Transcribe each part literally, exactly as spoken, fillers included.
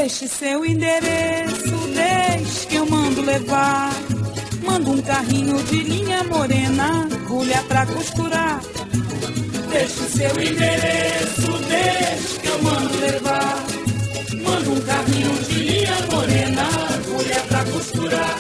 Deixe seu endereço, deixe que eu mando levar. Mando um carrinho de linha morena, agulha pra costurar. Deixe seu endereço, deixe que eu mando levar. Mando um carrinho de linha morena, agulha pra costurar.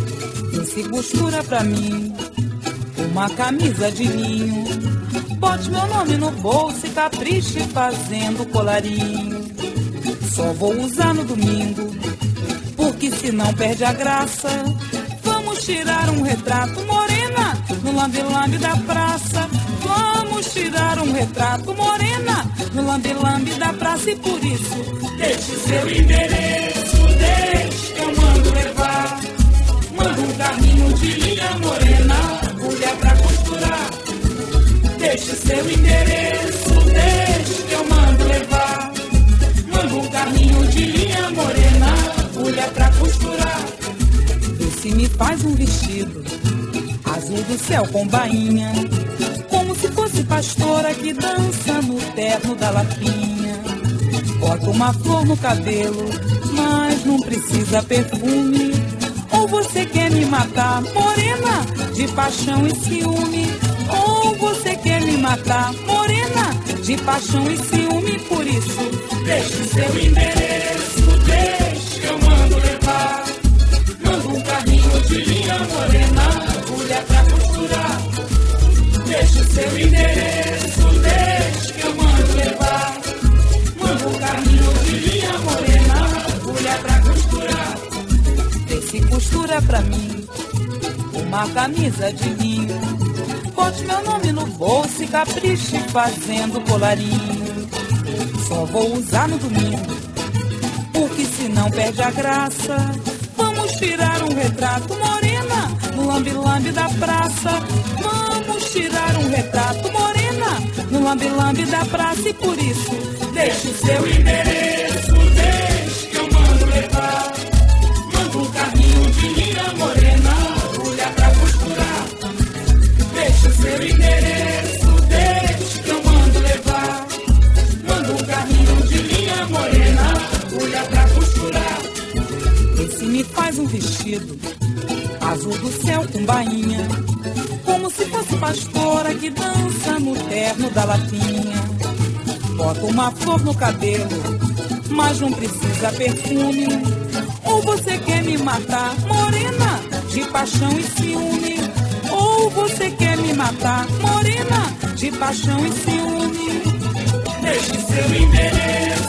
E se costura pra mim uma camisa de linho, bote meu nome no bolso e capriche fazendo colarinho. Só vou usar no domingo, porque senão perde a graça. Vamos tirar um retrato, morena, no lambe-lambe da praça. Vamos tirar um retrato, morena, no lambe-lambe da praça. E por isso, deixe seu endereço, deixe que eu mando levar. Mando um carrinho de linha morena, agulha pra costurar. Deixe seu endereço, deixe que eu mando levar. Mando um carrinho de linha morena, agulha pra costurar. Esse me faz um vestido azul do céu com bainha, como se fosse pastora que dança no terno da lapinha. Bota uma flor no cabelo, mas não precisa perfume. Ou você quer me matar, morena, de paixão e ciúme? Ou você quer me matar, morena, de paixão e ciúme? Por isso, deixe seu endereço, deixe que eu mando levar. Mando um carrinho de linha morena, agulha pra costurar. Deixe seu endereço, deixe que eu mando levar. Mando um carrinho de linha morena, agulha pra costurar. Deixe costura pra mim uma camisa de linho, bote meu nome no bolso e capriche fazendo colarinho. Só vou usar no domingo, porque senão perde a graça. Vamos tirar um retrato, morena, no lambe-lambe da praça. Vamos tirar um retrato, morena, no lambe-lambe da praça. E por isso, deixe seu endereço, deixe que eu mando levar. Mando um carrinho de linha morena, agulha pra costurar. Deixe seu endereço, deixe que eu mando levar. Mando um carrinho de linha morena, agulha pra costurar. Esse me faz um vestido azul do céu com bainha, como se fosse pastora que dança no terno da lapinha. Bota uma flor no cabelo, mas não precisa perfume. Ou você quer me matar, morena, de paixão e ciúme? Ou você quer me matar, morena, de paixão e ciúme? Deixe seu endereço,